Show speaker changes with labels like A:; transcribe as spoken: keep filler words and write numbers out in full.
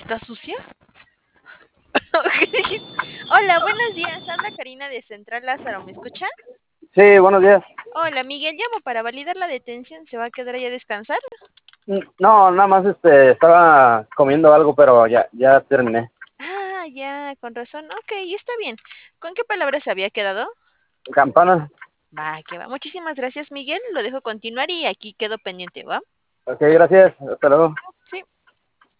A: ¿Está sucia? Hola, buenos días. Habla Karina de Central Lázaro. ¿Me escucha?
B: Sí, buenos días.
A: Hola, Miguel. Llamo para validar la detención. ¿Se va a quedar ahí a descansar?
B: Mm, No, nada más este, estaba comiendo algo, pero ya, ya terminé.
A: Ah, ya, con razón. Ok, está bien. ¿Con qué palabras se había quedado?
B: Campana.
A: Va, que va. Muchísimas gracias, Miguel. Lo dejo continuar y aquí quedo pendiente, ¿va?
B: Ok, gracias. Hasta luego.